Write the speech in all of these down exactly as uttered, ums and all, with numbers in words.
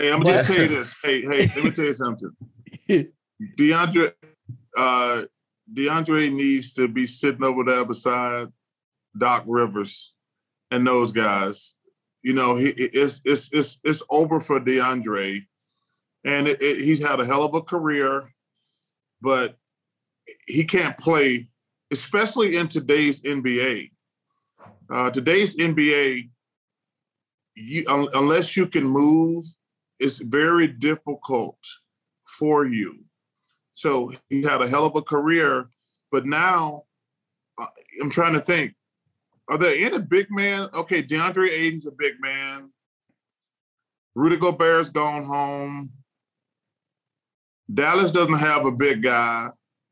Hey, I'm gonna just tell you this. Hey, hey, let me tell you something. DeAndre, uh, DeAndre needs to be sitting over there beside Doc Rivers and those guys. You know, he, it's it's it's it's over for DeAndre, and it, it, he's had a hell of a career, but he can't play, especially in today's N B A. Uh, today's N B A, you, un, unless you can move, it's very difficult for you. So he had a hell of a career, but now uh, I'm trying to think, are there any big man? Okay, DeAndre Ayton's a big man. Rudy Gobert's gone home. Dallas doesn't have a big guy.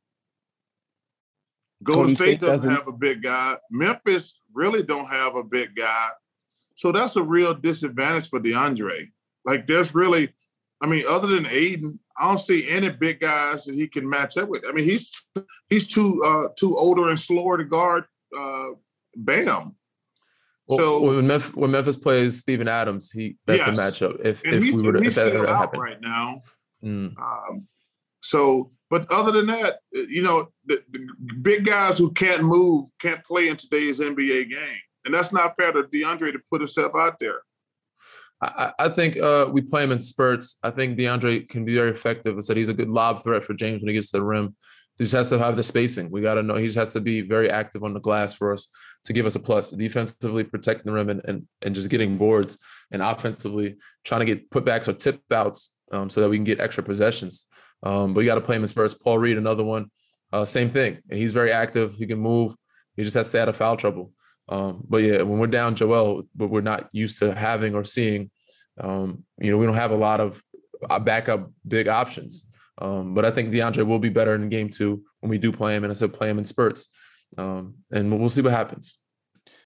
Golden State, State doesn't, doesn't have a big guy. Memphis really don't have a big guy. So that's a real disadvantage for DeAndre. Like there's really, I mean, other than Ayton, I don't see any big guys that he can match up with. I mean, he's he's too uh, too older and slower to guard uh, Bam. Well, so when Memphis, when Memphis plays Steven Adams, he that's yes. a matchup. If and if he's, we were to, he's if that still ever out happened right now. Mm. Um, so, but other than that, you know, the, the big guys who can't move can't play in today's N B A game, and that's not fair to DeAndre to put himself out there. I, I think uh, we play him in spurts. I think DeAndre can be very effective. I said he's a good lob threat for James when he gets to the rim. He just has to have the spacing. We got to know he just has to be very active on the glass for us to give us a plus. Defensively protecting the rim and, and, and just getting boards, and offensively trying to get putbacks or tip outs um, so that we can get extra possessions. Um, but you got to play him in spurts. Paul Reed, another one, uh, same thing. He's very active. He can move. He just has to stay out of foul trouble. Um, but yeah, when we're down Joel, but we're not used to having or seeing, um, you know, we don't have a lot of uh, backup big options. Um, but I think DeAndre will be better in game two when we do play him, and I said play him in spurts. Um, and we'll see what happens.